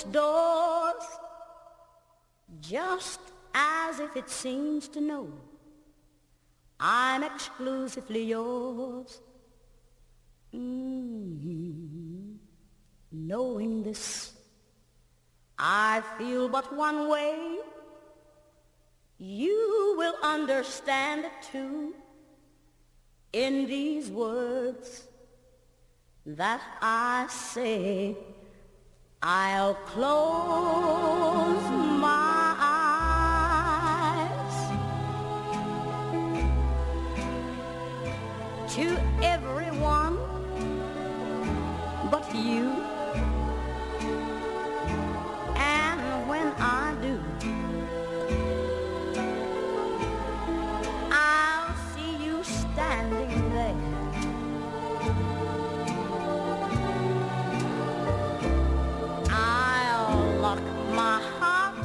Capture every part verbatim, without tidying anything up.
doors, just as if it seems to know I'm exclusively yours. Mm-hmm. Knowing this, I feel but one way. You will understand it too in these words that I say. I'll close my eyes to everyone but you, and when I do, I'll see you standing there. My heart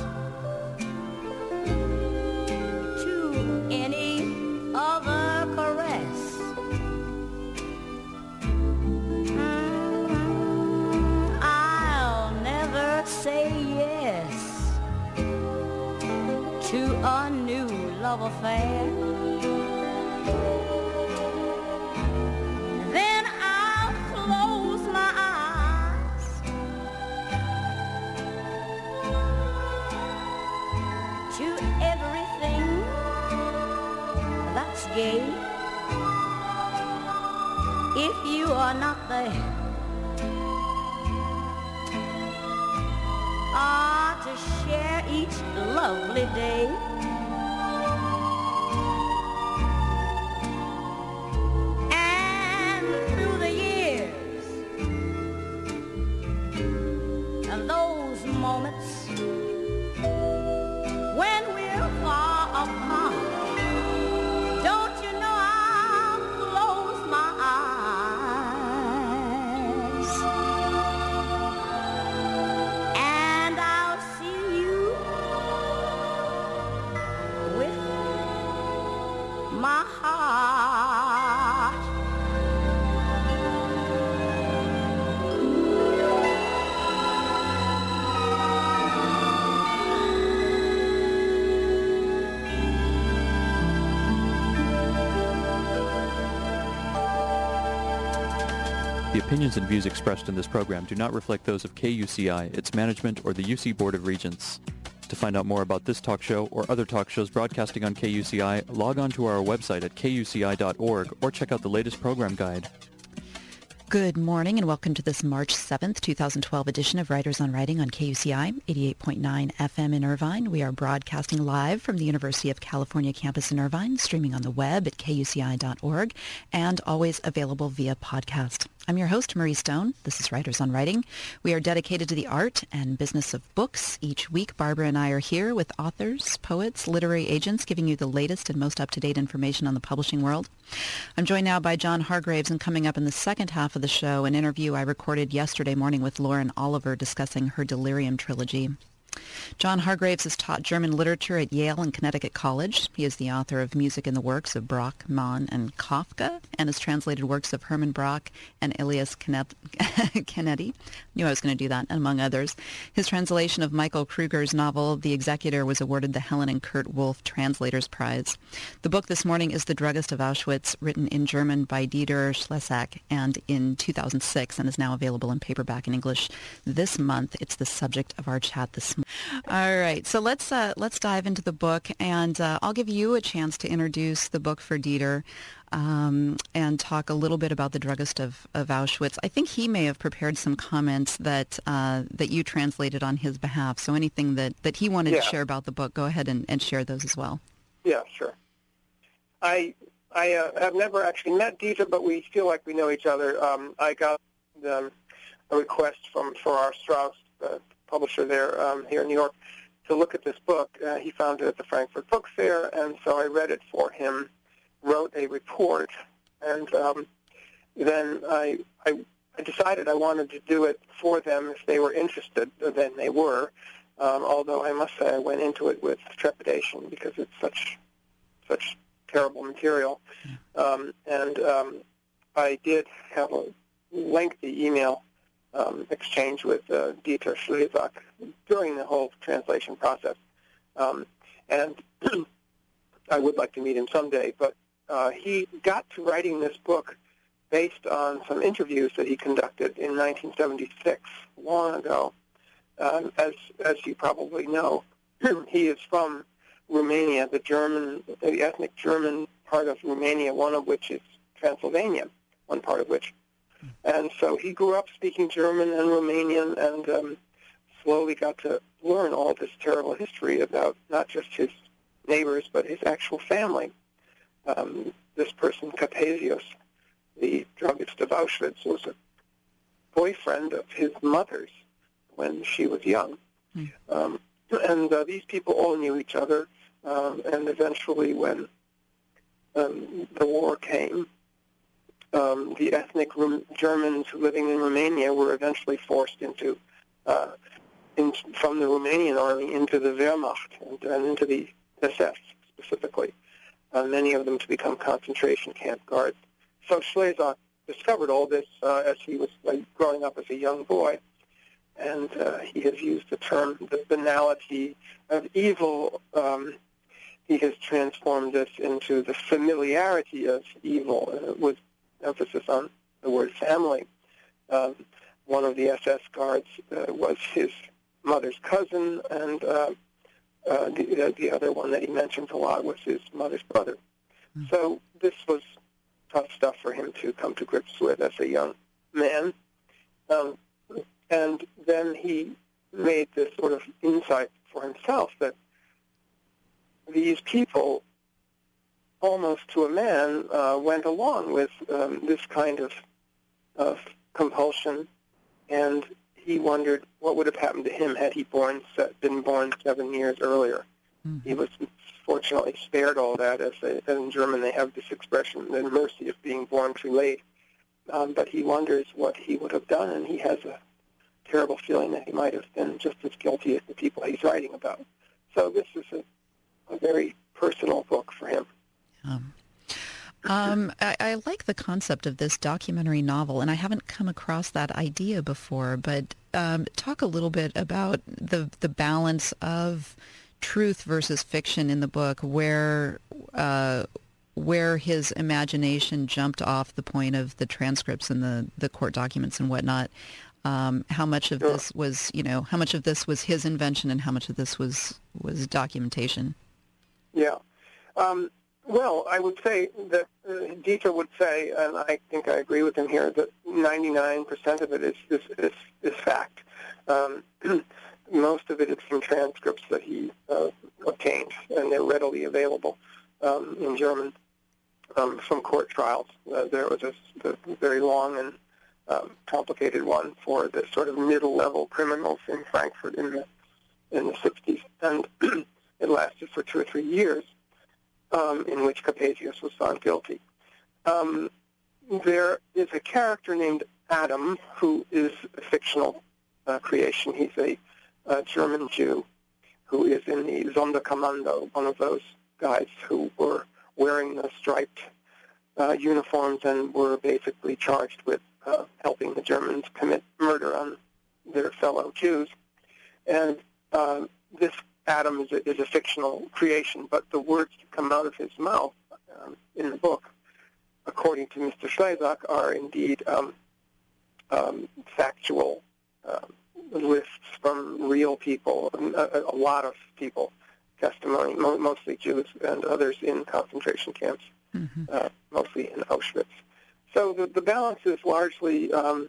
to any other caress. Mm, I'll never say yes to a new love affair. Then I'll close my eyes to everything that's gay. If you are not there, ah, to share each lovely day. And through the years, and those moments when we're far apart, don't you know I'll close my eyes and I'll see you with my heart. The opinions and views expressed in this program do not reflect those of K U C I, its management, or the U C Board of Regents. To find out more about this talk show or other talk shows broadcasting on K U C I, log on to our website at K U C I dot org or check out the latest program guide. Good morning and welcome to this March seventh, twenty twelve edition of Writers on Writing on K U C I, eighty-eight point nine F M in Irvine. We are broadcasting live from the University of California campus in Irvine, streaming on the web at K U C I dot org, and always available via podcast. I'm your host, Marie Stone. This is Writers on Writing. We are dedicated to the art and business of books. Each week, Barbara and I are here with authors, poets, literary agents, giving you the latest and most up-to-date information on the publishing world. I'm joined now by John Hargraves, and coming up in the second half of the show, an interview I recorded yesterday morning with Lauren Oliver discussing her Delirium trilogy. John Hargraves has taught German literature at Yale and Connecticut College. He is the author of Music in the Works of Brock, Mann, and Kafka, and has translated works of Herman Brock and Elias Canetti. Knew I was going to do that, among others. His translation of Michael Kruger's novel, The Executor, was awarded the Helen and Kurt Wolff Translators Prize. The book this morning is The Druggist of Auschwitz, written in German by Dieter Schlessak, and in two thousand six, and is now available in paperback in English this month. It's the subject of our chat this morning. All right, so let's uh, let's dive into the book, and uh, I'll give you a chance to introduce the book for Dieter um, and talk a little bit about the druggist of, of Auschwitz. I think he may have prepared some comments that uh, that you translated on his behalf, so anything that, that he wanted yeah. to share about the book, go ahead and, and share those as well. Yeah, sure. I I uh, have never actually met Dieter, but we feel like we know each other. Um, I got um, a request from for our Strauss uh, publisher there um, here in New York to look at this book. Uh, he found it at the Frankfurt Book Fair, and so I read it for him, wrote a report, and um, then I, I, I decided I wanted to do it for them if they were interested. Then they were, um, although I must say I went into it with trepidation because it's such such terrible material. Um, and um, I did have a lengthy email um, exchange with uh, Dieter Schlezak during the whole translation process. Um, and I would like to meet him someday, but uh, he got to writing this book based on some interviews that he conducted in nineteen seventy-six, long ago. Um, as as you probably know, he is from Romania, the German, the ethnic German part of Romania, one of which is Transylvania, one part of which. And so he grew up speaking German and Romanian and um, slowly got to learn all this terrible history about not just his neighbors, but his actual family. Um, this person, Capesius, the druggist of Auschwitz, was a boyfriend of his mother's when she was young. Mm. Um, and uh, these people all knew each other, um, and eventually when um, the war came, um, the ethnic Rum- Germans living in Romania were eventually forced into, uh, in, from the Romanian army into the Wehrmacht and, and into the S S specifically, uh, many of them to become concentration camp guards. So Schlezak discovered all this uh, as he was like, growing up as a young boy, and uh, he has used the term the banality of evil. Um, he has transformed this into the familiarity of evil, uh, with emphasis on the word family. Um, one of the S S guards uh, was his mother's cousin, and uh, uh, the, the other one that he mentions a lot was his mother's brother. Mm. So this was tough stuff for him to come to grips with as a young man. Um, and then he made this sort of insight for himself that these people, almost to a man, uh, went along with um, this kind of, of compulsion, and he wondered what would have happened to him had he born, been born seven years earlier. Mm-hmm. He was fortunately spared all that. As, they, as in German they have this expression, the mercy of being born too late. Um, but he wonders what he would have done, and he has a terrible feeling that he might have been just as guilty as the people he's writing about. So this is a, a very personal book for him. Um, um, I, I like the concept of this documentary novel, and I haven't come across that idea before, but um, talk a little bit about the the balance of truth versus fiction in the book, where uh, where his imagination jumped off the point of the transcripts and the, the court documents and whatnot. Um, how much of sure. this was, you know, how much of this was his invention and how much of this was, was documentation? Yeah. Um, well, I would say that uh, Dieter would say, and I think I agree with him here, that ninety-nine percent of it is, is, is, is fact. Um, most of it is from transcripts that he uh, obtained, and they're readily available um, in German um, from court trials. Uh, there was a, a very long and um, complicated one for the sort of middle-level criminals in Frankfurt in the in the sixties, and it lasted for two or three years, um, in which Capesius was found guilty. Um, there is a character named Adam who is a fictional uh, creation. He's a a German Jew who is in the Sonderkommando, one of those guys who were wearing the striped uh, uniforms and were basically charged with uh, helping the Germans commit murder on their fellow Jews. And uh, this Adam is a, is a fictional creation, but the words that come out of his mouth um, in the book, according to Mister Schlezak, are indeed um, um, factual um, lists from real people, a, a lot of people, testimony, mo- mostly Jews and others in concentration camps, mm-hmm. uh, mostly in Auschwitz. So the, the balance is largely um,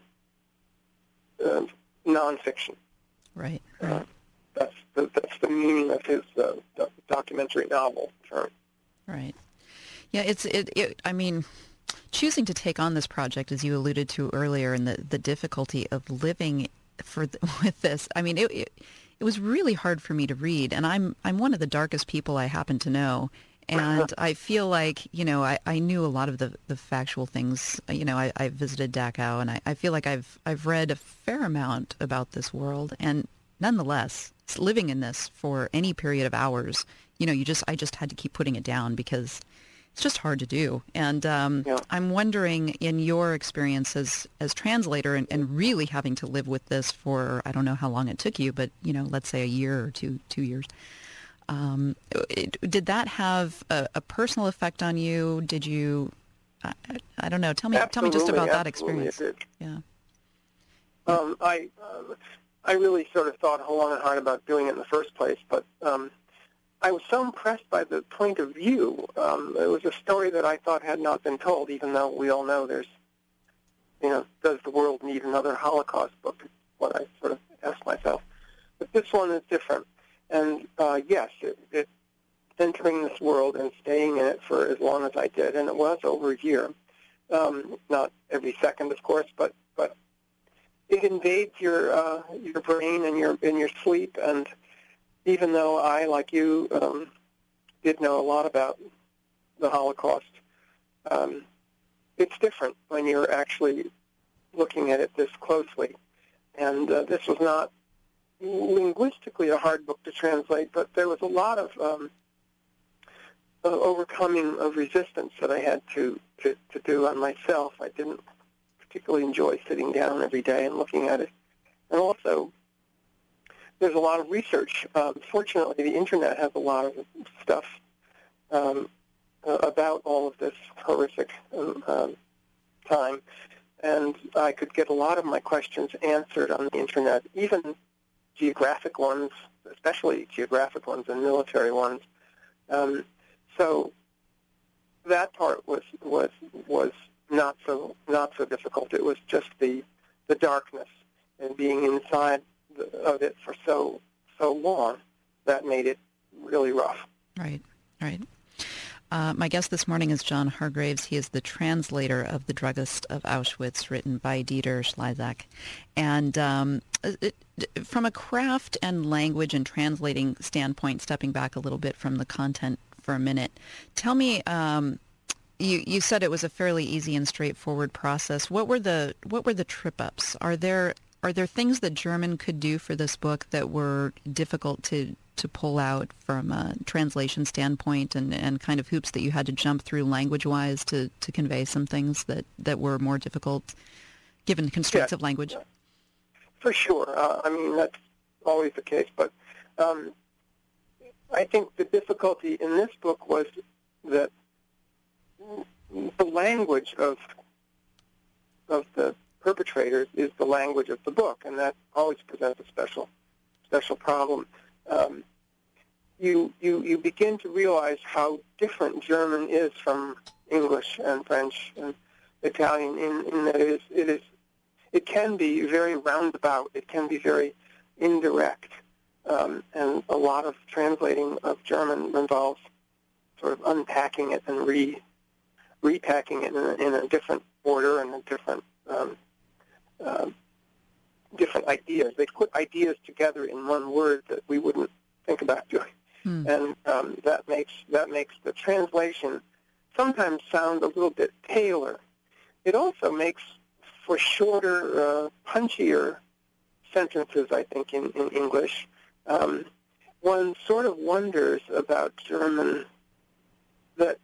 uh, nonfiction. Right. right. Uh, that's the that's the meaning of his uh, do- documentary novel term. Right. Yeah. It's it, it. I mean, choosing to take on this project, as you alluded to earlier, and the the difficulty of living for the, with this. I mean, it, it it was really hard for me to read, and I'm I'm one of the darkest people I happen to know, and I feel like, you know, I, I knew a lot of the, the factual things. You know, I, I visited Dachau, and I, I feel like I've I've read a fair amount about this world, and nonetheless, living in this for any period of hours, you know, you just I just had to keep putting it down because It's just hard to do. And um, Yeah. I'm wondering, in your experience as, as translator and, and really having to live with this for, I don't know how long it took you, but, you know, let's say a year or two, two years. Um, it, did that have a, a personal effect on you? Did you, I, I don't know, tell me, tell me just about that experience. It did. Yeah. Um, I, uh, I really sort of thought long and hard about doing it in the first place, but um, I was so impressed by the point of view. Um, it was a story that I thought had not been told, even though we all know there's, you know, does the world need another Holocaust book? Is what I sort of asked myself. But this one is different. And, uh, yes, it, it, entering this world and staying in it for as long as I did, and it was over a year, um, not every second, of course, but, but it invades your uh, your brain and your in your sleep, and even though I, like you, um, did know a lot about the Holocaust, um, it's different when you're actually looking at it this closely. And uh, this was not linguistically a hard book to translate, but there was a lot of um, uh, overcoming of resistance that I had to, to, to do on myself. I didn't particularly enjoy sitting down every day and looking at it. And also, there's a lot of research. Um, fortunately, the Internet has a lot of stuff um, uh, about all of this horrific um, um, time, and I could get a lot of my questions answered on the Internet, even geographic ones, especially geographic ones and military ones. Um, so that part was was was not so not so difficult. It was just the the darkness and being inside of it for so so long that made it really rough. Right, right. Uh, my guest this morning is John Hargreaves. He is the translator of The Druggist of Auschwitz, written by Dieter Schleysack. And um, it, from a craft and language and translating standpoint, stepping back a little bit from the content for a minute, tell me, um, you, you said it was a fairly easy and straightforward process. What were the what were the trip-ups? Are there are there things that German could do for this book that were difficult to to pull out from a translation standpoint, and, and kind of hoops that you had to jump through language-wise to, to convey some things that, that were more difficult given constraints yeah, of language? Yeah. For sure. Uh, I mean, that's always the case. But um, I think the difficulty in this book was that the language of of the perpetrators is the language of the book, and that always presents a special special problem. Um, you, you you begin to realize how different German is from English and French and Italian in, in that it is, it is it can be very roundabout. It can be very indirect, um, and a lot of translating of German involves sort of unpacking it and re repacking it in a, in a different order and a different um, uh, different ideas. They put ideas together in one word that we wouldn't think about doing, hmm. and um, that makes that makes the translation sometimes sound a little bit paler. It also makes for shorter, uh, punchier sentences, I think, in, in English. Um, one sort of wonders about German that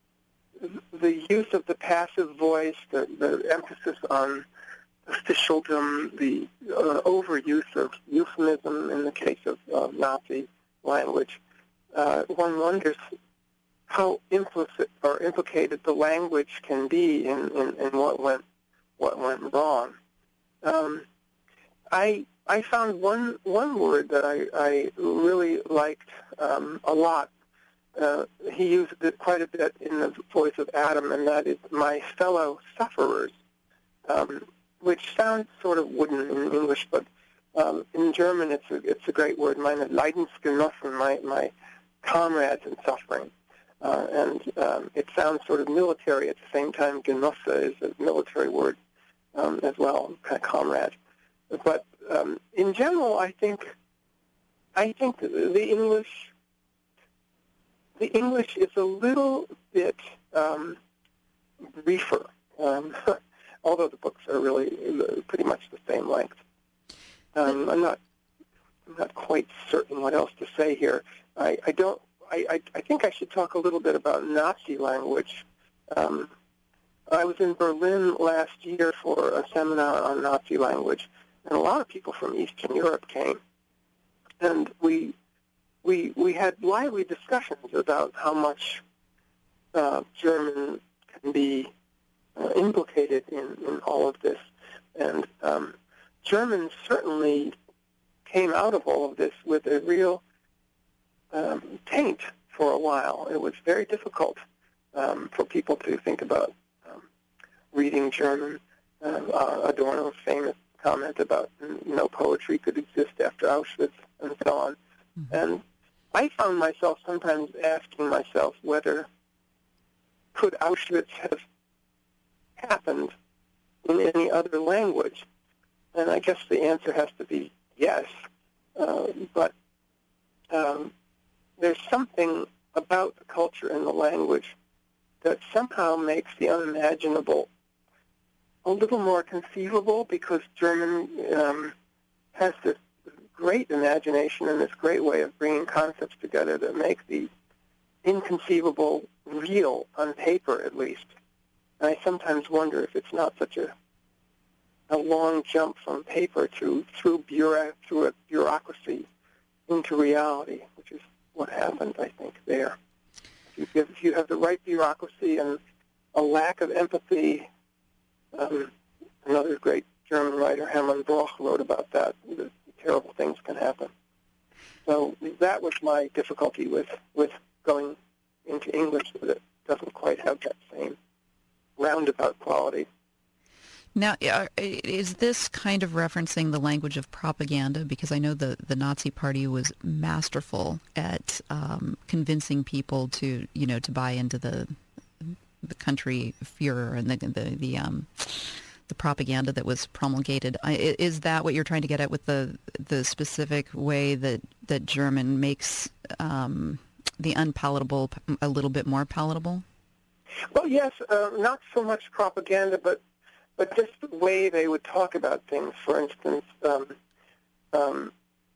the use of the passive voice, the, the emphasis on officialdom, the uh, overuse of euphemism in the case of uh, Nazi language, uh, one wonders how implicit or implicated the language can be in, in, in what went what went wrong. Um, I I found one one word that I, I really liked um, a lot. Uh, he used it quite a bit in the voice of Adam, and that is my fellow sufferers. Um, which sounds sort of wooden in English, but um, in German it's a, it's a great word, meine Leidensgenossen, my, my comrades in suffering. Uh, and um, it sounds sort of military at the same time. Genosse is a military word um, as well, kind of comrade. But um, in general, I think I think the English the English is a little bit um, briefer. Um, although the books are really pretty much the same length. Um, I'm not I'm not quite certain what else to say here. I, I don't I, I, I think I should talk a little bit about Nazi language. Um, I was in Berlin last year for a seminar on Nazi language, and a lot of people from Eastern Europe came. And we we we had lively discussions about how much uh, German can be uh, implicated in, in all of this. And um, German certainly came out of all of this with a real um, taint for a while. It was very difficult um, for people to think about um, reading German. Uh, uh, Adorno's famous comment about no poetry could exist after Auschwitz and so on. Mm-hmm. And I found myself sometimes asking myself whether could Auschwitz have happened in any other language? And I guess the answer has to be yes. Uh, but um, there's something about the culture and the language that somehow makes the unimaginable a little more conceivable, because German um, has this great imagination and this great way of bringing concepts together that make the inconceivable real, on paper at least. And I sometimes wonder if it's not such a a long jump from paper to through bureau, through a bureaucracy into reality, which is what happened, I think, there. If you, if you have the right bureaucracy and a lack of empathy, um, another great German writer, Hermann Broch, wrote about that. The terrible things can happen. So that was my difficulty with, with going into English, that it doesn't quite have that same roundabout quality. Now, is this kind of referencing the language of propaganda? Because I know the, the Nazi Party was masterful at um, convincing people to, you know, to buy into the the country Führer and the the the, um, the propaganda that was promulgated. Is that what you're trying to get at with the the specific way that that German makes um, the unpalatable a little bit more palatable? Well, yes, uh, not so much propaganda, but but just the way they would talk about things. For instance, um, um,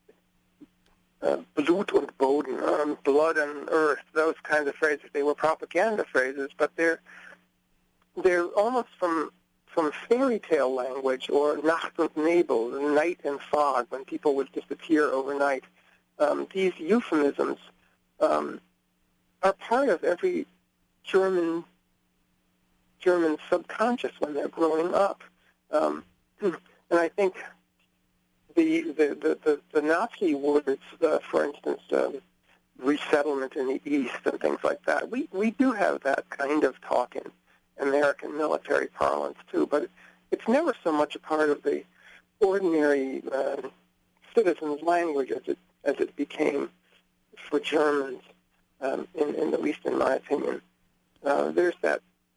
uh, Blut und Boden, um, blood and earth, those kinds of phrases. They were propaganda phrases, but they're they're almost from from fairy tale language, or Nacht und Nebel, night and fog, when people would disappear overnight. Um, these euphemisms um, are part of every German German subconscious when they're growing up. Um, and I think the the, the, the, the Nazi words, uh, for instance, um, resettlement in the East and things like that, we, we do have that kind of talk in American military parlance too, but it's never so much a part of the ordinary uh, citizen's language as it, as it became for Germans, um, in, in, at least in my opinion. Uh, there's that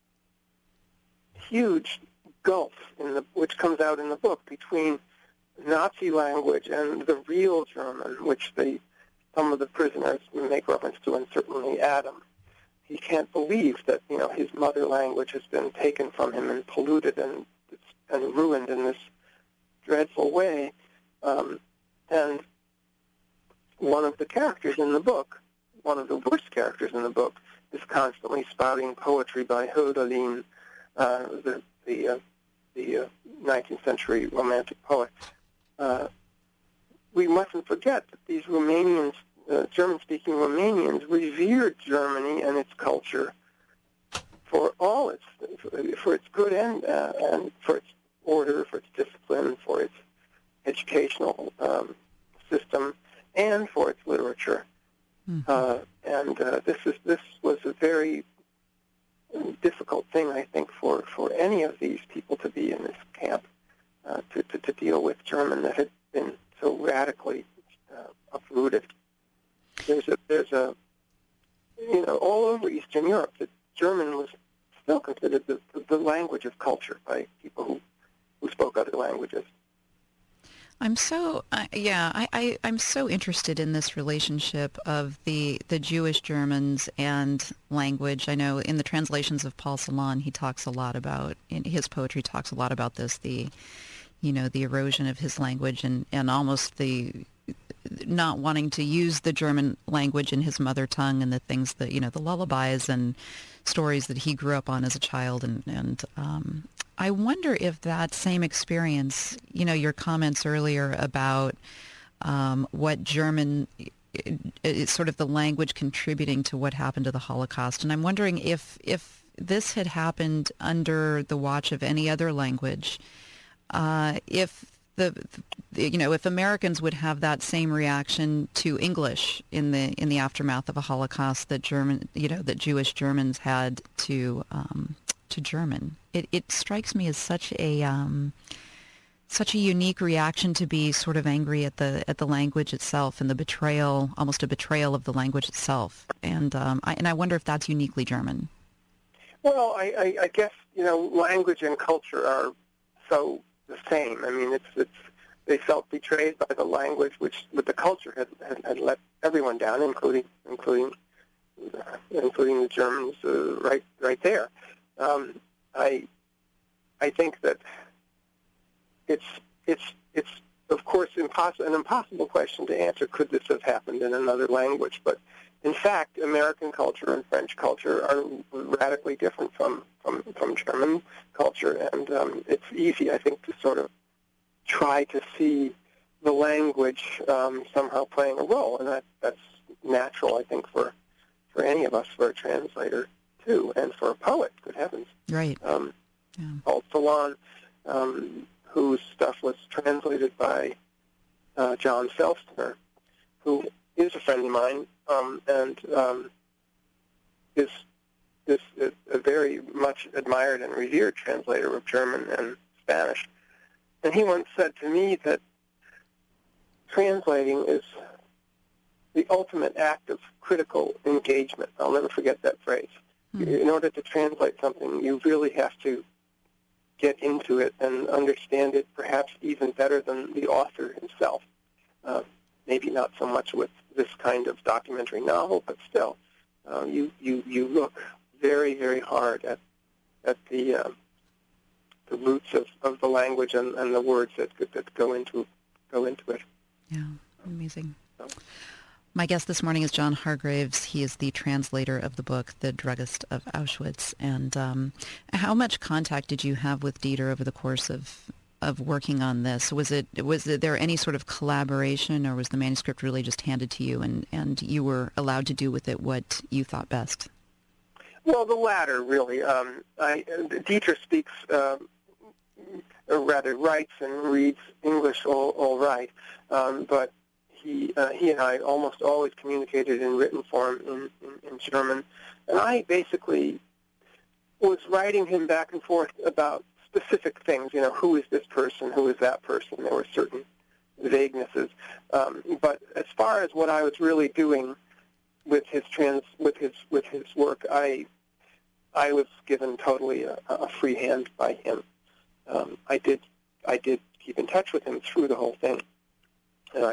huge gulf in the which comes out in the book between Nazi language and the real German, which the some of the prisoners make reference to, and certainly Adam. He can't believe that, you know, his mother language has been taken from him and polluted and and ruined in this dreadful way. Um, and one of the characters in the book, one of the worst characters in the book, is constantly spouting poetry by Hölderlin, Uh, the the, uh, the uh, nineteenth century romantic poet. Uh, we mustn't forget that these Romanians, uh, German-speaking Romanians, revered Germany and its culture for all its for its good and uh, and for its order, for its discipline, for its educational um, system, and for its literature. Mm-hmm. Uh, and uh, this is this was a very difficult thing, I think, for, for any of these people to be in this camp, uh, to, to, to deal with German that had been so radically uh, uprooted. There's a, there's a, you know, all over Eastern Europe, that German was still considered the, the language of culture by people who, who spoke other languages. I'm so uh, yeah I, I I'm so interested in this relationship of the the Jewish Germans and language. I know in the translations of Paul Celan, he talks a lot about, in his poetry talks a lot about this, the you know the erosion of his language and and almost the not wanting to use the German language in his mother tongue and the things that, you know, the lullabies and stories that he grew up on as a child. And, and um, I wonder if that same experience, you know, your comments earlier about um, what German, it's sort of the language contributing to what happened to the Holocaust. And I'm wondering if, if this had happened under the watch of any other language, uh, if the, the, you know, if Americans would have that same reaction to English in the in the aftermath of a Holocaust that German, you know, that Jewish Germans had to um, to German. It it strikes me as such a um, such a unique reaction to be sort of angry at the at the language itself and the betrayal, almost a betrayal of the language itself. And um, I and I wonder if that's uniquely German. Well, I, I, I guess, you know, language and culture are so the same. I mean, it's it's they felt betrayed by the language, which with the culture had, had, had let everyone down, including including uh, including the Germans, uh, right right there. Um, I I think that it's it's it's of course impossible an impossible question to answer. Could this have happened in another language? But in fact, American culture and French culture are radically different from, from, from German culture, and um, it's easy, I think, to sort of try to see the language um, somehow playing a role, and that, that's natural, I think, for for any of us, for a translator, too, and for a poet, good heavens. Right. Um, yeah. Paul Celan, um, whose stuff was translated by uh, John Felstner, who is a friend of mine, um, and um, is is a very much admired and revered translator of German and Spanish. And he once said to me that translating is the ultimate act of critical engagement. I'll never forget that phrase. Mm-hmm. In order to translate something, you really have to get into it and understand it perhaps even better than the author himself. Uh, maybe not so much with this kind of documentary novel, but still, uh, you, you, you look very, very hard at at the uh, the roots of, of the language and, and the words that that go into go into it. Yeah, amazing. So. My guest this morning is John Hargreaves. He is the translator of the book, The Druggist of Auschwitz. And um, how much contact did you have with Dieter over the course of of working on this? Was it was it, there any sort of collaboration, or was the manuscript really just handed to you and, and you were allowed to do with it what you thought best? Well, the latter, really. Um, I, Dieter speaks, uh, or rather writes and reads English all, all right, um, but he uh, he and I almost always communicated in written form in, in, in German, and I basically was writing him back and forth about specific things, you know, who is this person, who is that person. There were certain vaguenesses. Um, but as far as what I was really doing with his trans, with his with his work, I I was given totally a, a free hand by him. Um, I did I did keep in touch with him through the whole thing, and I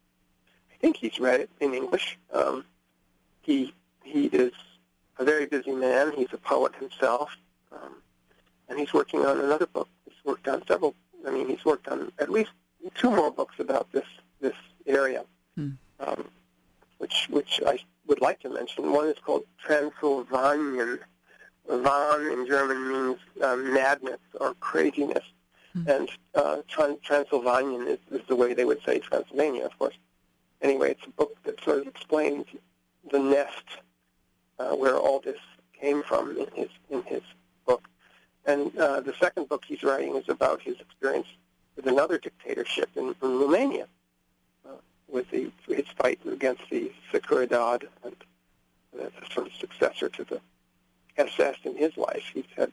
I think he's read it in English. Um, he he is a very busy man. He's a poet himself. Um, And he's working on another book. He's worked on several. I mean, he's worked on at least two more books about this this area, hmm. um, which which I would like to mention. One is called Transylvanian. Wahn in German means um, madness or craziness, hmm. and uh, Trans- Transylvanian is, is the way they would say Transylvania, of course. Anyway, it's a book that sort of explains the nest uh, where all this came from in his in his book. And uh, the second book he's writing is about his experience with another dictatorship in, in Romania, uh, with the, his fight against the Securidad, and that's a sort of successor to the S S in his life. He's had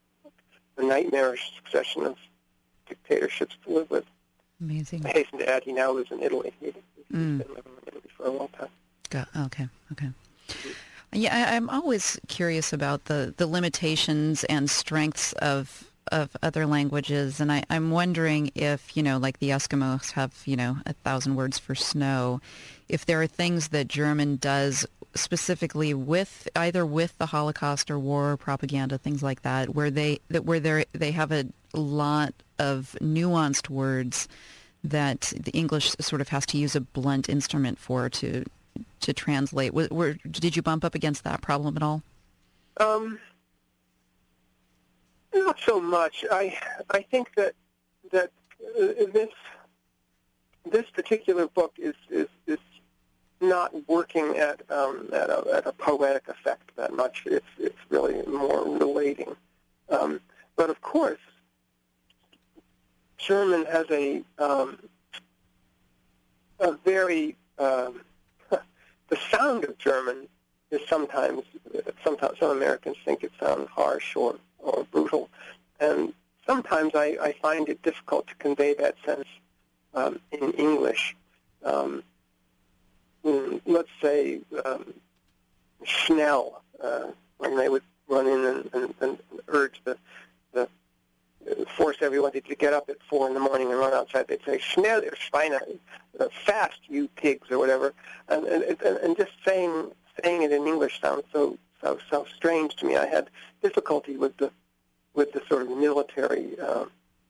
a nightmarish succession of dictatorships to live with. Amazing. I hasten to add he now lives in Italy. He's mm. been living in Italy for a long time. Got, okay, okay. Mm-hmm. Yeah, I, I'm always curious about the, the limitations and strengths of of other languages, and I, I'm wondering if, you know, like the Eskimos have, you know, a thousand words for snow, if there are things that German does specifically with either with the Holocaust or war propaganda, things like that, where they that where they they have a lot of nuanced words that the English sort of has to use a blunt instrument for to to translate. Were, were, did you bump up against that problem at all? Um, not so much. I I think that that uh, this this particular book is is, is not working at um, at, a, at a poetic effect that much. It's it's really more relating. Um, but of course, German has a um, a very um, the sound of German is sometimes sometimes some Americans think it sounds harsh or, or brutal, and sometimes I, I find it difficult to convey that sense um, in English. Um, let's say um, schnell, uh, when they would run in and, and, and urge the, the force everybody to get up at four in the morning and run outside. They'd say schnell, ihr Schweine, uh, fast, you pigs, or whatever. And, and, and, and just saying saying it in English sounds so so so strange to me. I had difficulty with the with the sort of military uh,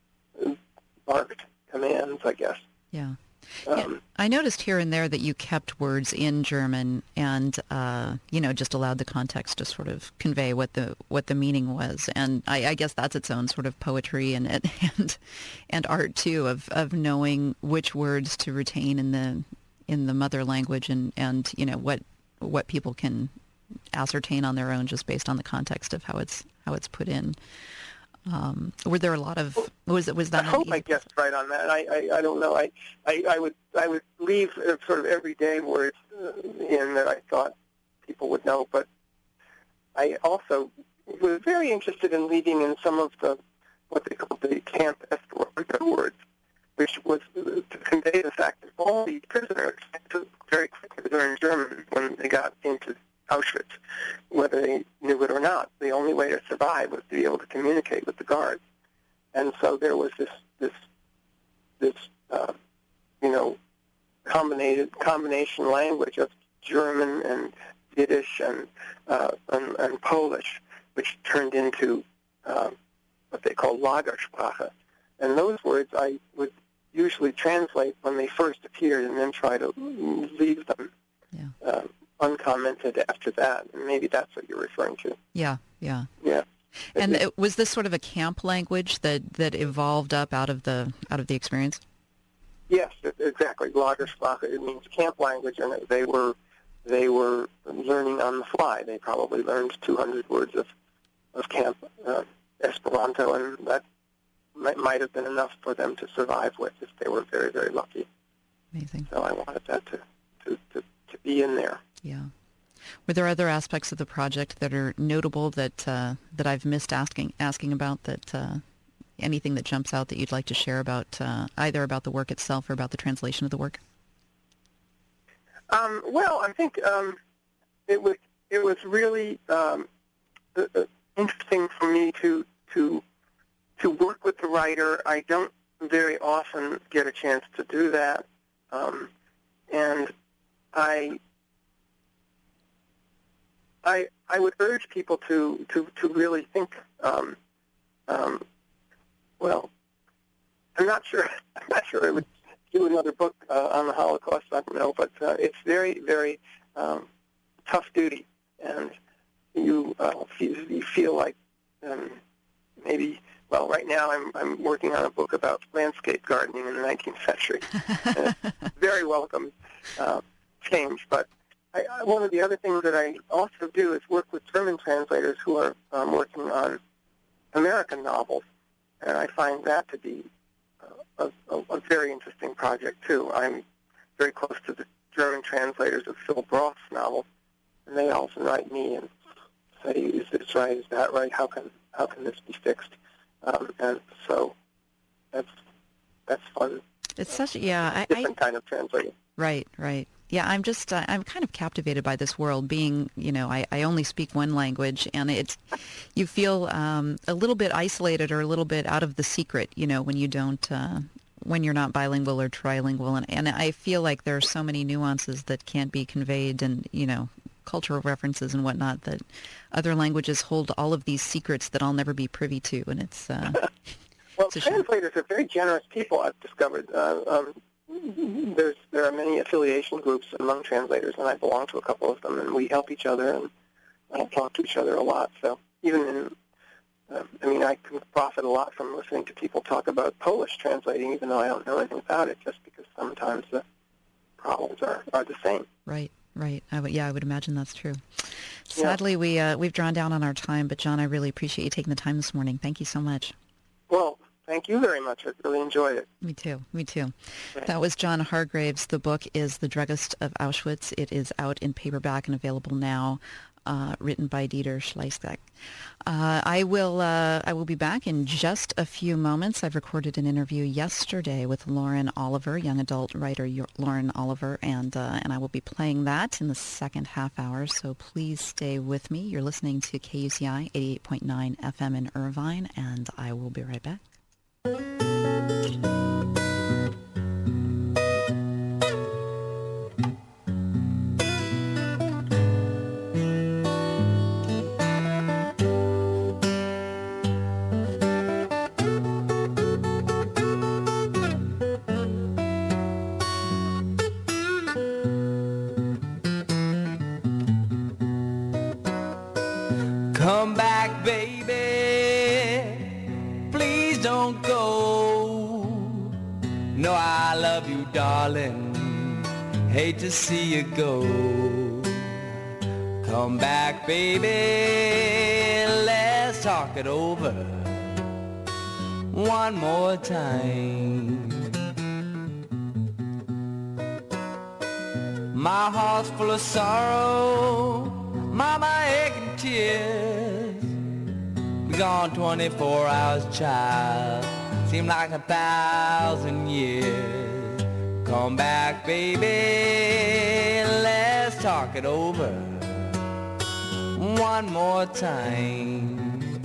barked commands, I guess. Yeah. Um, yeah. I noticed here and there that you kept words in German and, uh, you know, just allowed the context to sort of convey what the what the meaning was. And I, I guess that's its own sort of poetry and and and art too, of, of knowing which words to retain in the in the mother language and, and you know what what people can ascertain on their own just based on the context of how it's how it's put in. Um, were there a lot of was it was that? I hope I guessed right on that. I, I, I don't know. I, I I would I would leave sort of everyday words in that I thought people would know, but I also was very interested in leaving in some of the what they call the camp Esperanto words, which was to convey the fact that all the prisoners had to very quickly learn German when they got into Auschwitz, whether they knew it or not. The only way to survive was to be able to communicate with the guards, and so there was this this this uh, you know combination combination language of German and Yiddish and uh, and, and Polish, which turned into uh, what they call Lagersprache, and those words I would usually translate when they first appeared, and then try to leave them. Yeah. Uh, uncommented after that, and maybe that's what you're referring to. Yeah, yeah. Yeah. And it, was this sort of a camp language that, that evolved up out of the out of the experience? Yes, exactly. Lagersprache, it means camp language, and they were they were learning on the fly. They probably learned two hundred words of of camp uh, Esperanto, and that might, might have been enough for them to survive with if they were very, very lucky. Amazing. So I wanted that to to, to, to be in there. Yeah. Were there other aspects of the project that are notable that uh, that I've missed asking asking about? That uh, anything that jumps out that you'd like to share about uh, either about the work itself or about the translation of the work? Um, well, I think um, it was it was really um, uh, interesting for me to to to work with the writer. I don't very often get a chance to do that, um, and I. I, I would urge people to, to, to really think, um, um, well, I'm not sure, I'm not sure I would do another book uh, on the Holocaust, I don't know, but uh, it's very, very um, tough duty, and you, uh, feel, you feel like um, maybe, well, right now I'm, I'm working on a book about landscape gardening in the nineteenth century. And it's very welcome uh, change, but I, I, one of the other things that I also do is work with German translators who are um, working on American novels, and I find that to be uh, a, a, a very interesting project, too. I'm very close to the German translators of Phil Broth's novels, and they often write me and say, is this right, is that right, how can how can this be fixed? Um, and so that's that's fun. It's such, yeah. I, Different I, kind of translating. Right, right. Yeah, I'm just, uh, I'm kind of captivated by this world being, you know, I, I only speak one language, and it's, you feel um, a little bit isolated or a little bit out of the secret, you know, when you don't, uh, when you're not bilingual or trilingual. And, and I feel like there are so many nuances that can't be conveyed and, you know, cultural references and whatnot that other languages hold all of these secrets that I'll never be privy to. And it's, uh, Well, So translators are very generous people, I've discovered. Uh, um, there's there are many affiliation groups among translators, and I belong to a couple of them, and we help each other and uh, talk to each other a lot. So even in, uh, I mean, I can profit a lot from listening to people talk about Polish translating, even though I don't know anything about it, just because sometimes the problems are, are the same. Right. Right. I would, yeah, I would imagine that's true. Sadly, yeah. we, uh, we've drawn down on our time, but John, I really appreciate you taking the time this morning. Thank you so much. Well, thank you very much. I really enjoyed it. Me too. Me too. Right. That was John Hargraves. The book is The Druggist of Auschwitz. It is out in paperback and available now, uh, written by Dieter Schleiskek. Uh, I will uh, I will be back in just a few moments. I've recorded an interview yesterday with Lauren Oliver, young adult writer Lauren Oliver, and uh, and I will be playing that in the second half hour, so please stay with me. You're listening to K U C I eighty-eight point nine F M in Irvine, and I will be right back. Come back, baby, please don't go. No, I love you, darling, hate to see you go. Come back, baby, let's talk it over one more time. My heart's full of sorrow, mama aching tears. Be gone twenty-four hours, child, seem like a thousand years. Come back, baby, let's talk it over one more time.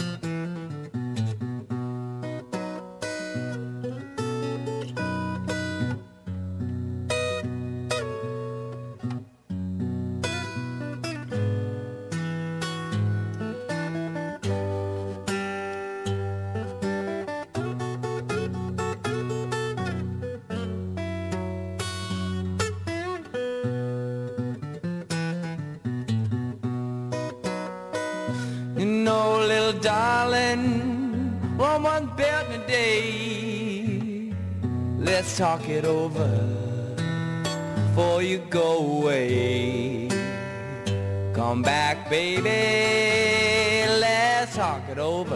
Darling, Rome wasn't built in a day. Let's talk it over before you go away. Come back, baby, let's talk it over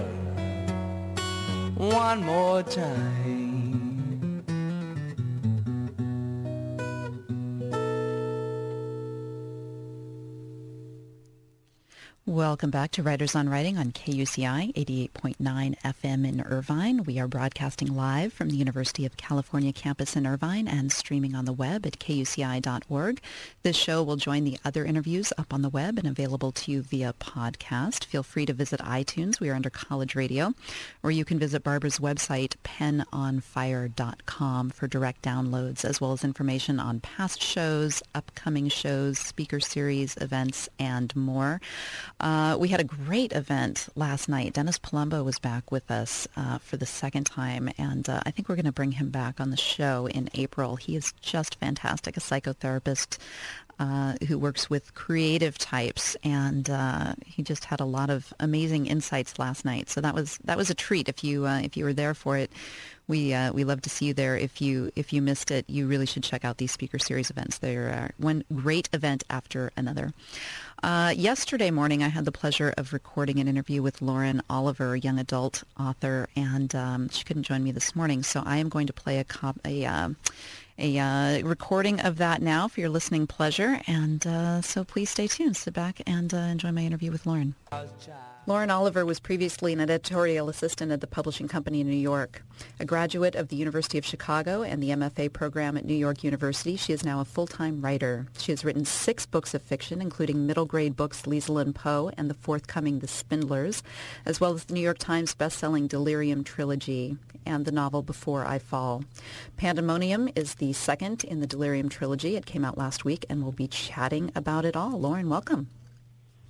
one more time. Welcome back to Writers on Writing on K U C I eighty-eight point nine F M in Irvine. We are broadcasting live from the University of California campus in Irvine and streaming on the web at K U C I dot org. This show will join the other interviews up on the web and available to you via podcast. Feel free to visit iTunes. We are under College Radio, or you can visit Barbara's website, pen on fire dot com, for direct downloads, as well as information on past shows, upcoming shows, speaker series, events, and more. Uh, we had a great event last night. Dennis Palumbo was back with us uh, for the second time, and uh, I think we're going to bring him back on the show in April. He is just fantastic, a psychotherapist uh, who works with creative types, and uh, he just had a lot of amazing insights last night. So that was that was a treat. If you uh, if you were there for it, we uh, we love to see you there. If you if you missed it, you really should check out these speaker series events. They're uh, one great event after another. Uh, yesterday morning, I had the pleasure of recording an interview with Lauren Oliver, a young adult author, and um, she couldn't join me this morning, so I am going to play a cop- a, uh, a uh, recording of that now for your listening pleasure, and uh, so please stay tuned. Sit back and uh, enjoy my interview with Lauren. Lauren Oliver was previously an editorial assistant at the publishing company in New York. A graduate of the University of Chicago and the M F A program at New York University, she is now a full-time writer. She has written six books of fiction, including middle-grade books Liesl and Poe and the forthcoming The Spindlers, as well as the New York Times best-selling Delirium trilogy and the novel Before I Fall. Pandemonium is the second in the Delirium trilogy. It came out last week, and we'll be chatting about it all. Lauren, welcome.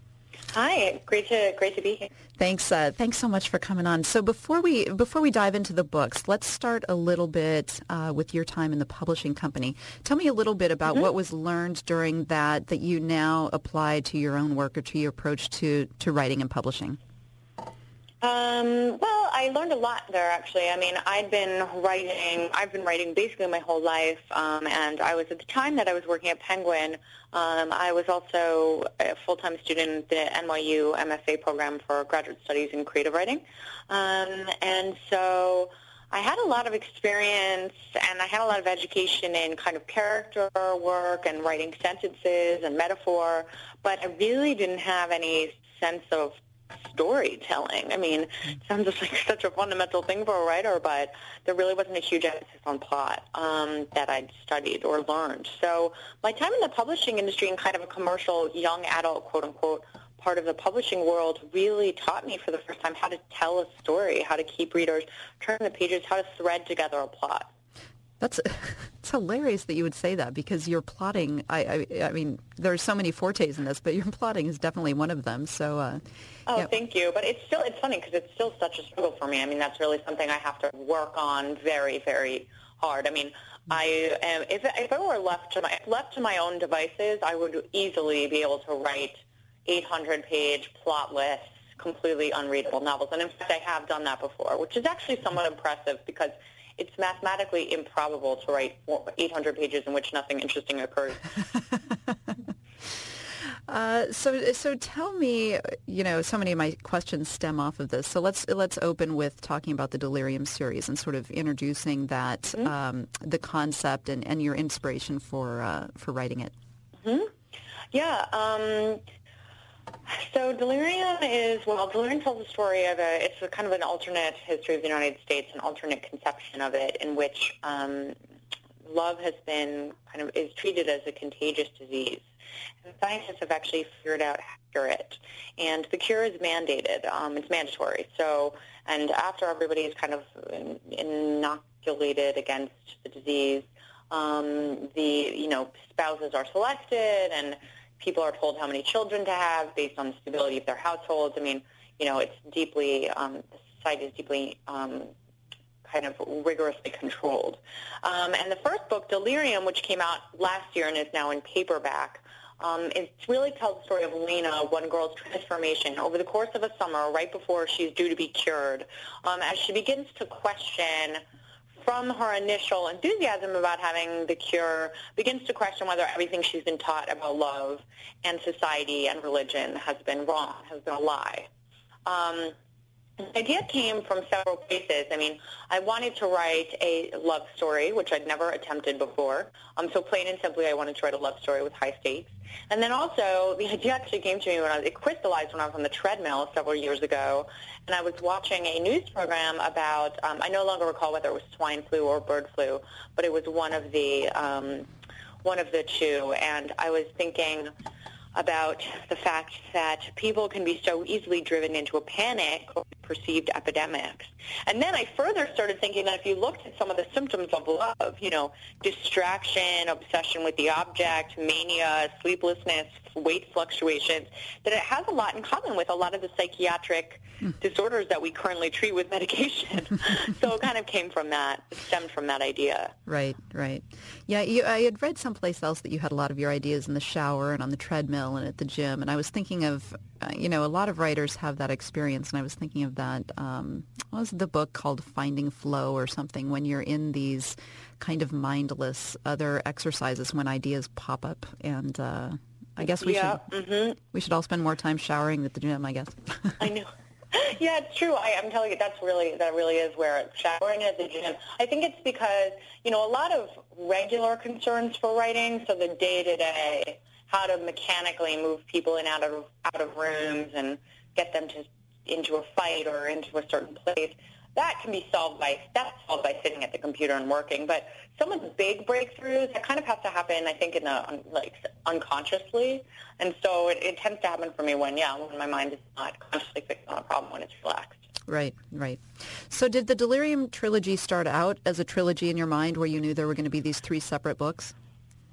Hi, great to great to be here. Thanks, uh, thanks so much for coming on. So before we before we dive into the books, let's start a little bit uh, with your time in the publishing company. Tell me a little bit about mm-hmm. what was learned during that that you now apply to your own work or to your approach to, to writing and publishing. Um, well, I learned a lot there, actually. I mean, I'd been writing, I've been writing basically my whole life, um, and I was, at the time that I was working at Penguin, um, I was also a full-time student in the N Y U M F A program for graduate studies in creative writing, um, and so I had a lot of experience, and I had a lot of education in kind of character work and writing sentences and metaphor, but I really didn't have any sense of storytelling. I mean, it sounds just like such a fundamental thing for a writer, but there really wasn't a huge emphasis on plot um, that I'd studied or learned. So my time in the publishing industry and kind of a commercial young adult, quote-unquote, part of the publishing world really taught me for the first time how to tell a story, how to keep readers turn the pages, how to thread together a plot. That's it's hilarious that you would say that, because your plotting, I, I, I mean, there's so many fortes in this, but your plotting is definitely one of them. So, uh, oh, yeah. Thank you. But it's still, it's funny because it's still such a struggle for me. I mean, that's really something I have to work on very, very hard. I mean, I am, if, if I were left to my, left to my own devices, I would easily be able to write eight hundred page plotless, completely unreadable novels. And in fact, I have done that before, which is actually somewhat impressive because it's mathematically improbable to write eight hundred pages in which nothing interesting occurs. uh, so, so tell me, you know, so many of my questions stem off of this. So let's let's open with talking about the Delirium series and sort of introducing that, mm-hmm. um, the concept and, and your inspiration for uh, for writing it. Mm-hmm. Yeah. Um, So Delirium is, well, Delirium tells the story of a, it's a kind of an alternate history of the United States, an alternate conception of it in which um, love has been kind of, is treated as a contagious disease. And scientists have actually figured out how to cure it. And the cure is mandated. Um, it's mandatory. So, and after everybody is kind of inoculated against the disease, um, the, you know, spouses are selected and people are told how many children to have based on the stability of their households. I mean, you know, it's deeply, um, the society is deeply um, kind of rigorously controlled. Um, and the first book, Delirium, which came out last year and is now in paperback, um, it really tells the story of Lena, one girl's transformation over the course of a summer, right before she's due to be cured, um, as she begins to question from her initial enthusiasm about having the cure, begins to question whether everything she's been taught about love and society and religion has been wrong, has been a lie. Um, the idea came from several places. I mean, I wanted to write a love story, which I'd never attempted before. Um, so plain and simply, I wanted to write a love story with high stakes. And then also, the idea actually came to me when I was, it crystallized when I was on the treadmill several years ago, and I was watching a news program about, um, I no longer recall whether it was swine flu or bird flu, but it was one of the, um, one of the two, and I was thinking about the fact that people can be so easily driven into a panic or perceived epidemics. And then I further started thinking that if you looked at some of the symptoms of love, you know, distraction, obsession with the object, mania, sleeplessness, weight fluctuations, that it has a lot in common with a lot of the psychiatric mm. disorders that we currently treat with medication. So it kind of came from that, it stemmed from that idea. Right, right. Yeah, you, I had read someplace else that you had a lot of your ideas in the shower and on the treadmill and at the gym, and I was thinking of, uh, you know, a lot of writers have that experience, and I was thinking of that, um, what was the book called Finding Flow or something, when you're in these kind of mindless other exercises when ideas pop up, and uh, I guess we yeah, should mm-hmm. we should all spend more time showering at the gym, I guess. I know. Yeah, it's true. I, I'm telling you, that's really that really is where showering at the gym. I think it's because, you know, a lot of regular concerns for writing, so the day-to-day, how to mechanically move people in out of out of rooms and get them to into a fight or into a certain place, that can be solved by that's solved by sitting at the computer and working. But some of the big breakthroughs, that kind of has to happen, I think, in a, like unconsciously. And so it, it tends to happen for me when, yeah, when my mind is not consciously fixed on a problem, when it's relaxed. Right, right. So did the Delirium trilogy start out as a trilogy in your mind where you knew there were going to be these three separate books?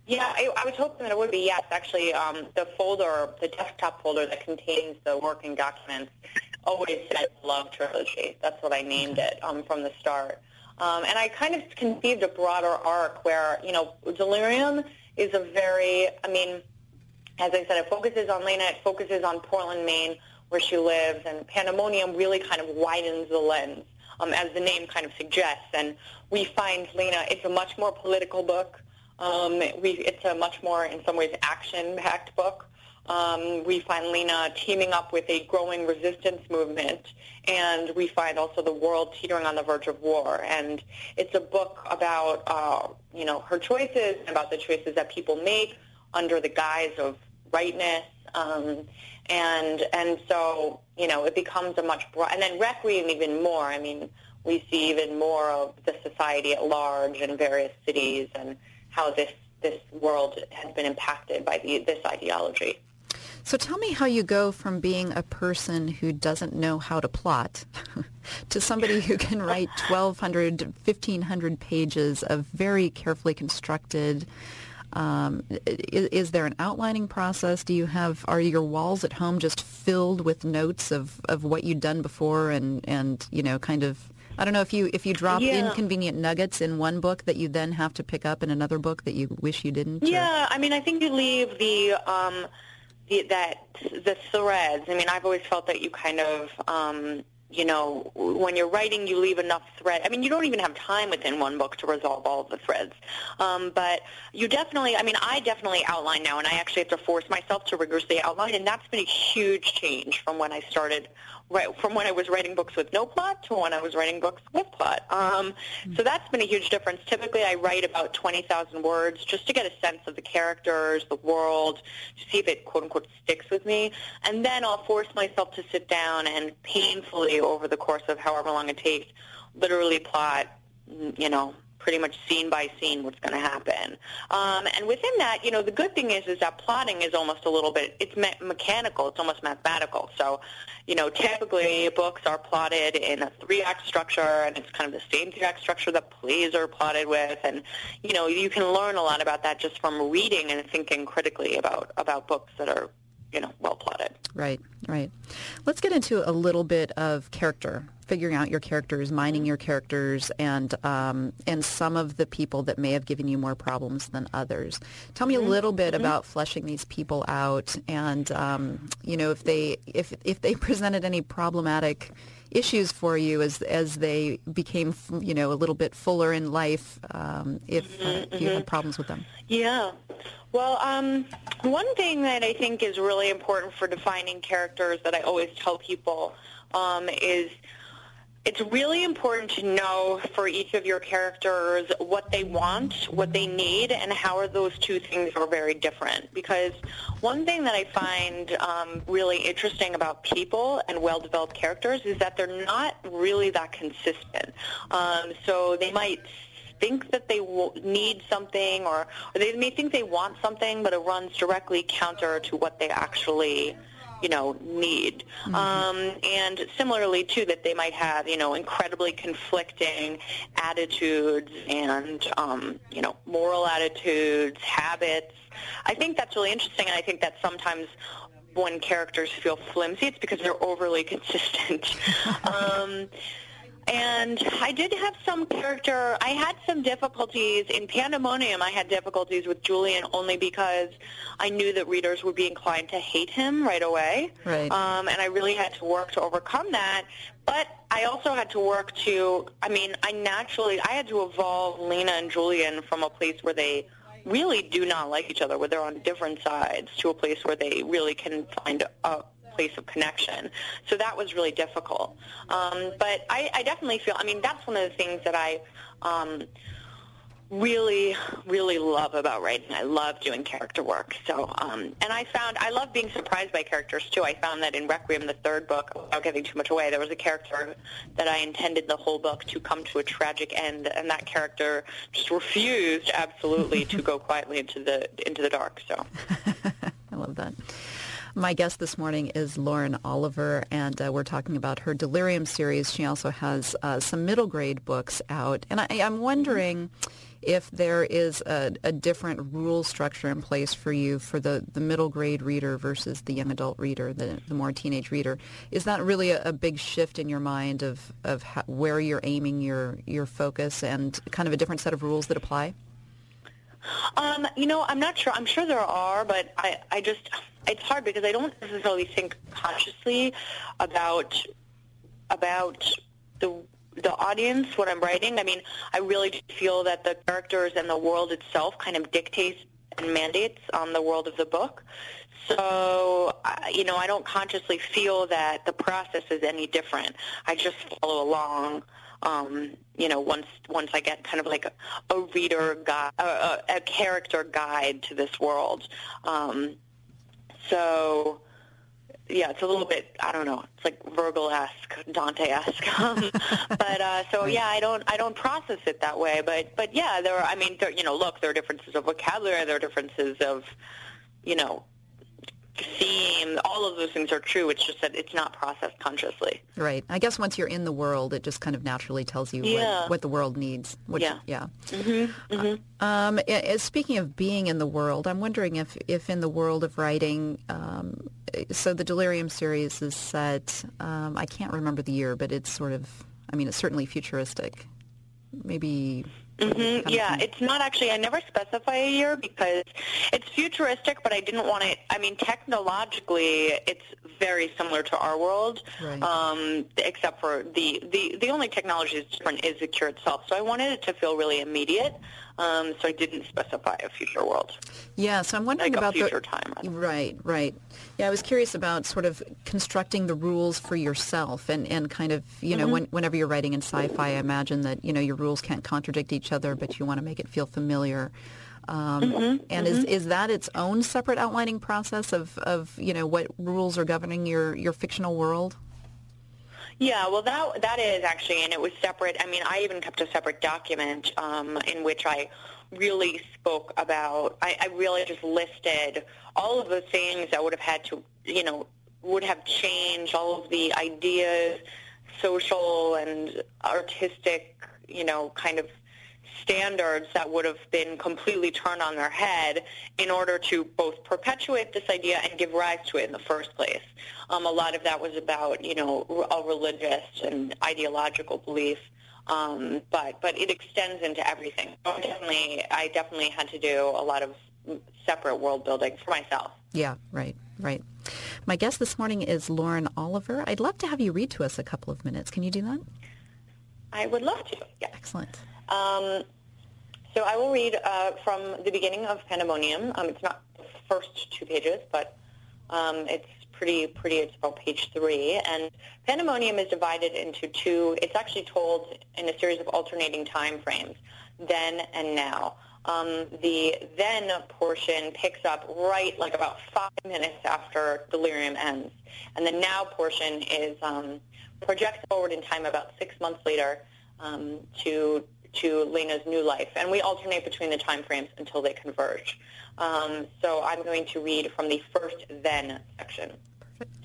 Yeah, I, I was hoping that it would be, yes. Actually, um, the folder, the desktop folder that contains the working documents always said Love Trilogy. That's what I named it um, from the start. Um, and I kind of conceived a broader arc where, you know, Delirium is a very, I mean, as I said, it focuses on Lena, it focuses on Portland, Maine, where she lives, and Pandemonium really kind of widens the lens, um, as the name kind of suggests. And we find Lena, it's a much more political book. Um, we, it's a much more, in some ways, action-packed book. Um, we find Lena teaming up with a growing resistance movement, and we find also the world teetering on the verge of war. And it's a book about, uh, you know, her choices, about the choices that people make under the guise of rightness. Um, and and so, you know, it becomes a much broad, and then Requiem even more. I mean, we see even more of the society at large in various cities and how this, this world has been impacted by the, this ideology. So tell me how you go from being a person who doesn't know how to plot to somebody who can write twelve hundred, fifteen hundred pages of very carefully constructed. Um, is, is there an outlining process? Do you have, are your walls at home just filled with notes of, of what you'd done before and, and, you know, kind of, I don't know if you if you drop yeah. inconvenient nuggets in one book that you then have to pick up in another book that you wish you didn't? Yeah, or? I mean, I think you leave the, um, the that the threads. I mean, I've always felt that you kind of, um, you know, when you're writing, you leave enough thread. I mean, you don't even have time within one book to resolve all of the threads. Um, but you definitely, I mean, I definitely outline now, and I actually have to force myself to rigorously outline, and that's been a huge change from when I started, right, from when I was writing books with no plot to when I was writing books with plot. Um, so that's been a huge difference. Typically, I write about twenty thousand words just to get a sense of the characters, the world, to see if it, quote-unquote, sticks with me. And then I'll force myself to sit down and painfully, over the course of however long it takes, literally plot, you know, pretty much scene by scene what's going to happen. Um, and within that, you know, the good thing is is that plotting is almost a little bit, it's me- mechanical, it's almost mathematical. So, you know, typically books are plotted in a three-act structure, and it's kind of the same three-act structure that plays are plotted with. And, you know, you can learn a lot about that just from reading and thinking critically about, about books that are, you know, well plotted. Right, right. Let's get into a little bit of character, figuring out your characters, mining your characters, and um, and some of the people that may have given you more problems than others. Tell me a little bit mm-hmm. about fleshing these people out, and um, you know, if they if if they presented any problematic issues for you as as they became, you know, a little bit fuller in life, um, if, uh, mm-hmm. if you had problems with them. Yeah. Well, um, one thing that I think is really important for defining characters that I always tell people um, is it's really important to know for each of your characters what they want, what they need, and how those two things are very different. Because one thing that I find um, really interesting about people and well-developed characters is that they're not really that consistent. Um, so they might think that they w- need something, or, or they may think they want something, but it runs directly counter to what they actually you know, need. Mm-hmm. Um, and similarly, too, that they might have, you know, incredibly conflicting attitudes and, um, you know, moral attitudes, habits. I think that's really interesting, and I think that sometimes when characters feel flimsy, it's because they're overly consistent. um, And I did have some character, I had some difficulties. In Pandemonium, I had difficulties with Julian only because I knew that readers would be inclined to hate him right away. Right. Um, and I really had to work to overcome that. But I also had to work to, I mean, I naturally, I had to evolve Lena and Julian from a place where they really do not like each other, where they're on different sides, to a place where they really can find a place of connection. So that was really difficult. Um, but I, I definitely feel, I mean, that's one of the things that I um, really, really love about writing. I love doing character work. So, um, and I found, I love being surprised by characters, too. I found that in Requiem, the third book, without giving too much away, there was a character that I intended the whole book to come to a tragic end, and that character just refused, absolutely, to go quietly into the into the dark. So, I love that. My guest this morning is Lauren Oliver, and uh, we're talking about her Delirium series. She also has uh, some middle grade books out. And I, I'm wondering if there is a, a different rule structure in place for you for the, the middle grade reader versus the young adult reader, the, the more teenage reader. Is that really a, a big shift in your mind of, of how, where you're aiming your, your focus and kind of a different set of rules that apply? Um, you know, I'm not sure. I'm sure there are, but I, I just, it's hard because I don't necessarily think consciously about about the the audience, what I'm writing. I mean, I really feel that the characters and the world itself kind of dictates and mandates on the world of the book. So, you know, I don't consciously feel that the process is any different. I just follow along. Um, you know, once once I get kind of like a, a reader guide, a, a character guide to this world. Um, so, yeah, it's a little bit, I don't know, it's like Virgil-esque, Dante-esque. Um, but uh, so yeah, I don't I don't process it that way. But but yeah, there are. I mean, there, you know, look, there are differences of vocabulary, there are differences of, you know, theme, all of those things are true. It's just that it's not processed consciously. Right. I guess once you're in the world, it just kind of naturally tells you yeah. what, what the world needs. Which, yeah. Yeah. Mm-hmm. Mm-hmm. Um, uh, speaking of being in the world, I'm wondering if, if in the world of writing, um, so the Delirium series is set, um, I can't remember the year, but it's sort of, I mean, it's certainly futuristic. Maybe... Mm-hmm. Yeah, it's not actually, I never specify a year because it's futuristic, but I didn't want it, I mean, technologically, it's very similar to our world, right. um, except for the, the, the only technology that's different is the cure itself. So I wanted it to feel really immediate, um, so I didn't specify a future world. Yeah, so I'm wondering like about a future the... time. Right, right. Yeah, I was curious about sort of constructing the rules for yourself and, and kind of, you know, mm-hmm. when, whenever you're writing in sci-fi, I imagine that, you know, your rules can't contradict each other, but you want to make it feel familiar. Um, mm-hmm. And mm-hmm. is is that its own separate outlining process of, of, you know, what rules are governing your, your fictional world? Yeah, well, that that is actually, and it was separate. I mean, I even kept a separate document um, in which I really spoke about, I, I really just listed all of the things that would have had to, you know, would have changed, all of the ideas, social and artistic, you know, kind of standards that would have been completely turned on their head in order to both perpetuate this idea and give rise to it in the first place. Um, a lot of that was about, you know, a religious and ideological belief, um, but but it extends into everything. So definitely, I definitely had to do a lot of separate world building for myself. Yeah, right, right. My guest this morning is Lauren Oliver. I'd love to have you read to us a couple of minutes. Can you do that? I would love to, yes. Excellent. Um, so I will read uh, from the beginning of Pandemonium. Um, it's not the first two pages, but um, it's pretty, pretty, it's about page three. And Pandemonium is divided into two, it's actually told in a series of alternating time frames, then and now. Um, the then portion picks up right like about five minutes after Delirium ends. And the now portion is um, projects forward in time about six months later um, to to Lena's new life. And we alternate between the time frames until they converge. Um, so I'm going to read from the first then section. Perfect.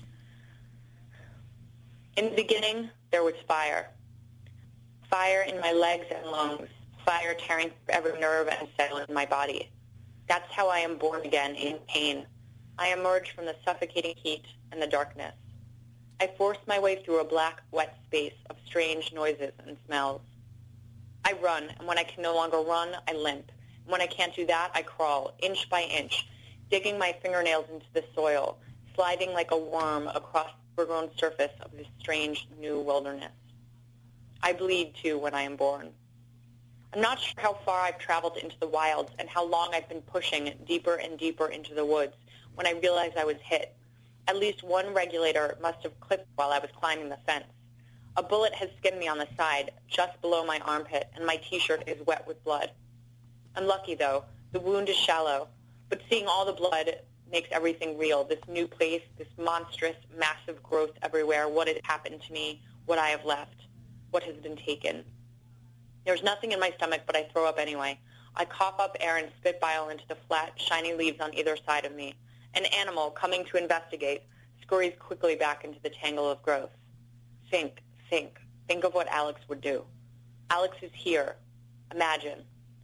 In the beginning, there was fire. Fire in my legs and lungs. Fire tearing through every nerve and cell in my body. That's how I am born again in pain. I emerge from the suffocating heat and the darkness. I force my way through a black, wet space of strange noises and smells. I run, and when I can no longer run, I limp. And when I can't do that, I crawl, inch by inch, digging my fingernails into the soil, sliding like a worm across the overgrown surface of this strange new wilderness. I bleed, too, when I am born. I'm not sure how far I've traveled into the wilds and how long I've been pushing deeper and deeper into the woods when I realized I was hit. At least one regulator must have clipped while I was climbing the fence. A bullet has skinned me on the side, just below my armpit, and my T-shirt is wet with blood. I'm lucky, though. The wound is shallow, but seeing all the blood makes everything real. This new place, this monstrous, massive growth everywhere, what has happened to me, what I have left, what has been taken. There's nothing in my stomach, but I throw up anyway. I cough up air and spit bile into the flat, shiny leaves on either side of me. An animal, coming to investigate, scurries quickly back into the tangle of growth. Think, think, think of what Alex would do. Alex is here. Imagine.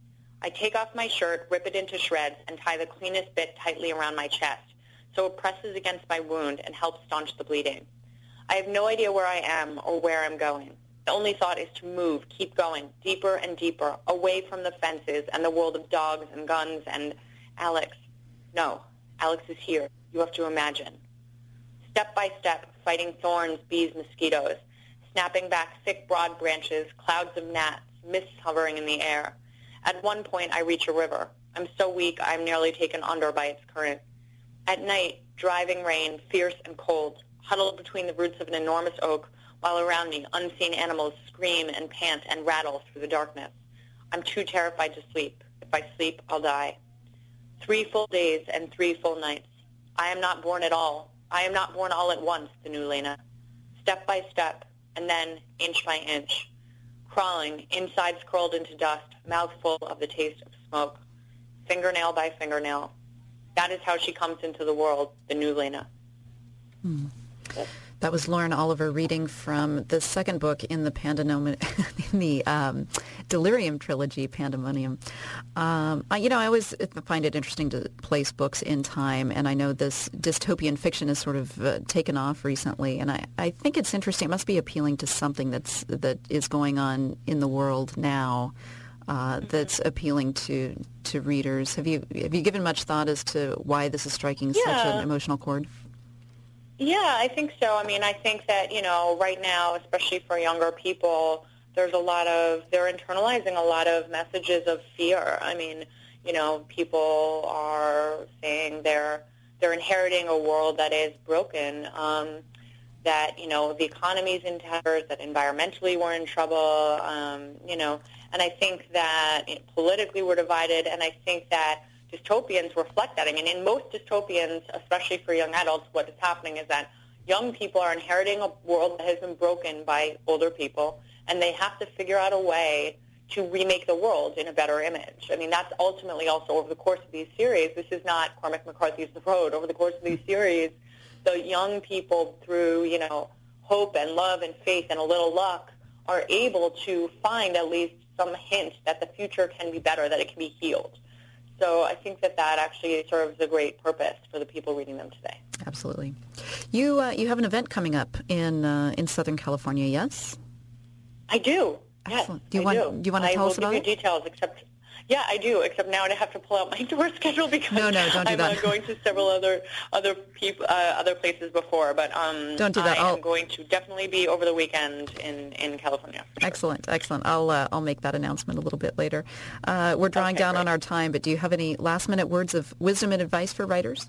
I take off my shirt, rip it into shreds, and tie the cleanest bit tightly around my chest so it presses against my wound and helps staunch the bleeding. I have no idea where I am or where I'm going. The only thought is to move, keep going, deeper and deeper, away from the fences and the world of dogs and guns and Alex. No, Alex is here. You have to imagine. Step by step, fighting thorns, bees, mosquitoes, snapping back thick, broad branches, clouds of gnats, mists hovering in the air. At one point, I reach a river. I'm so weak, I'm nearly taken under by its current. At night, driving rain, fierce and cold, huddled between the roots of an enormous oak, while around me, unseen animals scream and pant and rattle through the darkness. I'm too terrified to sleep. If I sleep, I'll die. Three full days and three full nights. I am not born at all. I am not born all at once, the new Lena. Step by step, and then inch by inch. Crawling, insides curled into dust, mouth full of the taste of smoke. Fingernail by fingernail. That is how she comes into the world, the new Lena. Hmm. That was Lauren Oliver reading from the second book in the Pandemonium, in the um, Delirium trilogy, Pandemonium. Um, I, you know, I always find it interesting to place books in time, and I know this dystopian fiction has sort of uh, taken off recently, and I, I think it's interesting. It must be appealing to something that's that is going on in the world now. Uh, mm-hmm. That's appealing to, to readers. Have you have you given much thought as to why this is striking yeah. such an emotional chord? Yeah, I think so. I mean, I think that, you know, right now, especially for younger people, there's a lot of, they're internalizing a lot of messages of fear. I mean, you know, people are saying they're, they're inheriting a world that is broken, um, that, you know, the economy's in tatters, that environmentally we're in trouble, um, you know, and I think that you know, politically we're divided, and I think that dystopians reflect that. I mean, in most dystopians, especially for young adults, what is happening is that young people are inheriting a world that has been broken by older people, and they have to figure out a way to remake the world in a better image. I mean, that's ultimately also over the course of these series. This is not Cormac McCarthy's The Road. Over the course of these series, the young people, through, you know, hope and love and faith and a little luck, are able to find at least some hint that the future can be better, that it can be healed. So I think that that actually serves a great purpose for the people reading them today. Absolutely. You uh, you have an event coming up in uh, in Southern California, yes? I do. Excellent. Yes, do you I want do. do you want to tell us about it? I it? will give you details, except yeah, I do. Except now I have to pull out my tour schedule because no, no, don't do I'm that. uh, going to several other other people uh, other places before. But um, don't do that. I I'll... am going to definitely be over the weekend in, in California. Sure. Excellent, excellent. I'll uh, I'll make that announcement a little bit later. Uh, we're drawing okay, down great. on our time, but do you have any last minute words of wisdom and advice for writers?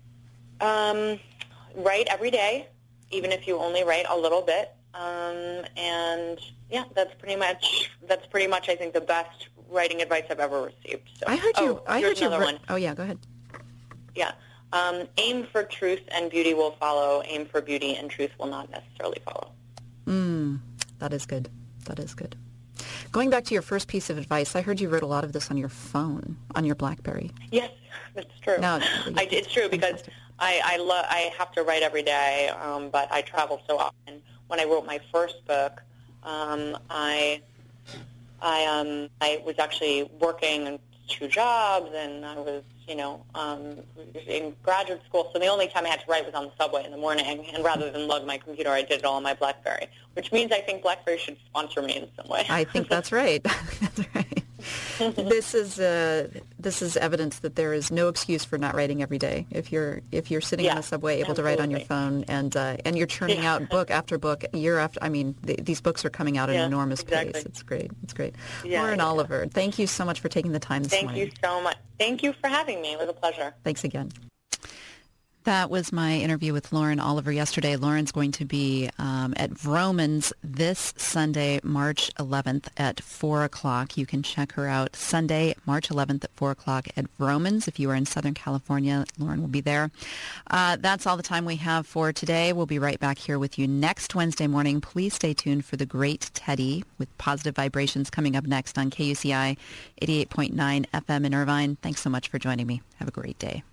Um, write every day, even if you only write a little bit. Um, and yeah, that's pretty much that's pretty much I think the best writing advice I've ever received. So. I heard you. Oh, I here's heard another you. one. Oh yeah, go ahead. Yeah, um, aim for truth and beauty will follow. Aim for beauty and truth will not necessarily follow. Mm, that is good. That is good. Going back to your first piece of advice, I heard you wrote a lot of this on your phone, on your BlackBerry. Yes, that's true. No, I, it's true because I I, lo- I have to write every day, um, but I travel so often. When I wrote my first book, um, I I um I was actually working two jobs, and I was you know um, in graduate school. So the only time I had to write was on the subway in the morning, and rather than lug my computer, I did it all on my BlackBerry. Which means I think BlackBerry should sponsor me in some way. I think that's right. That's right. This is uh, this is evidence that there is no excuse for not writing every day. If you're if you're sitting yeah, on the subway, able absolutely. to write on your phone, and uh, and you're churning yeah. out book after book, year after. I mean, th- these books are coming out at yeah, an enormous exactly. pace. It's great. It's great. Yeah, Lauren yeah. Oliver, thank you so much for taking the time this Thank morning. you so much. Thank you for having me. It was a pleasure. Thanks again. That was my interview with Lauren Oliver yesterday. Lauren's going to be um, at Vroman's this Sunday, March eleventh at four o'clock. You can check her out Sunday, March eleventh at four o'clock at Vroman's. If you are in Southern California, Lauren will be there. Uh, that's all the time we have for today. We'll be right back here with you next Wednesday morning. Please stay tuned for The Great Teddy with Positive Vibrations coming up next on K U C I eighty-eight point nine F M in Irvine. Thanks so much for joining me. Have a great day.